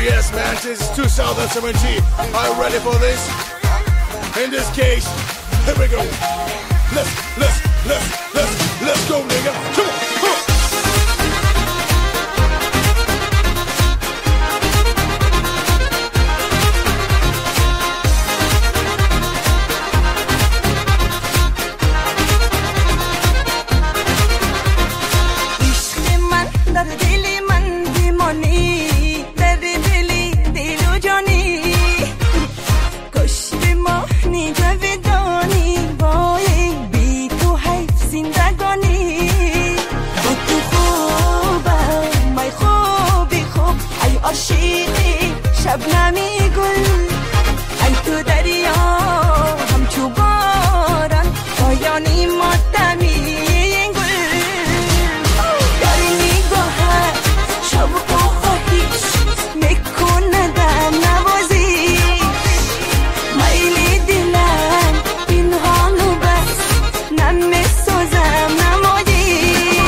Yes, man, this is 2017. Are you ready for this? In this case, here we go. Let's go, nigga. Come on. شبنمی گل ای تو دریا همچو باران پایانی ماتمی گل در نگاهت شوق و خواهیش میکنه در نوازی میل دلم پنهانو بس نمیسازم نمادی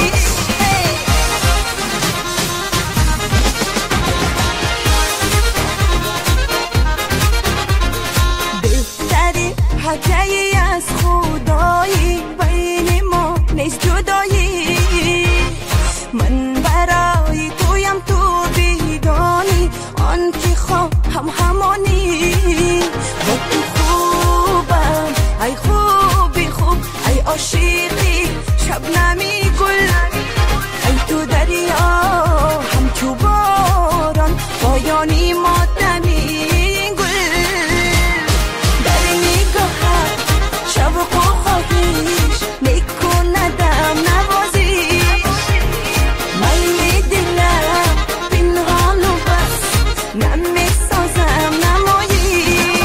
حکایی از خدایی بین ما نیست جدایی من برای تویم تو بیدانی آن که خواهم همانی با تو خوبم ای خوبی خوب ای عاشقی شبنمی گل ای تو دریا همچو باران پایانی ماتمی شوق و خواهیش میکنه دم نوازی میل دلم پنهانو بس نمیسازم نمایی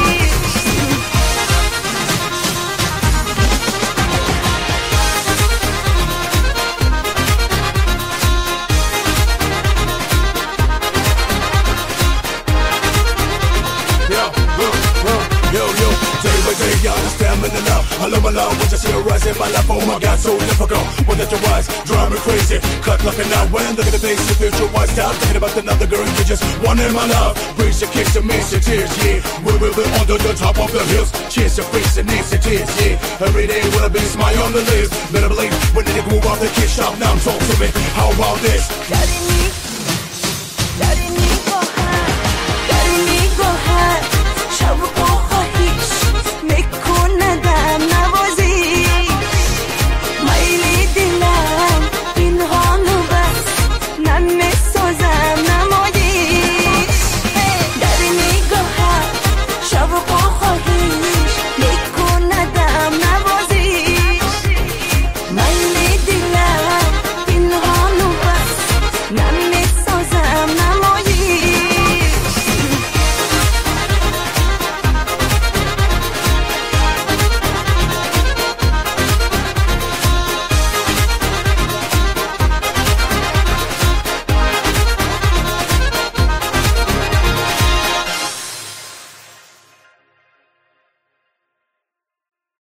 Yo, day by day, y'all just stammering enough. I love my love, when you see her rising, my life, oh my God, so difficult. When that your eyes drive me crazy, cut looking out when look at the face, you feel your wise stop thinking about another girl, you just wanted my love. Raise your kicks and miss your tears, yeah. We will be under the top of the hills. Cheers your face and names your tears, yeah. Every day will be a smile on the lips. Better believe when they move off the kiss shop, now talk to me. How about this?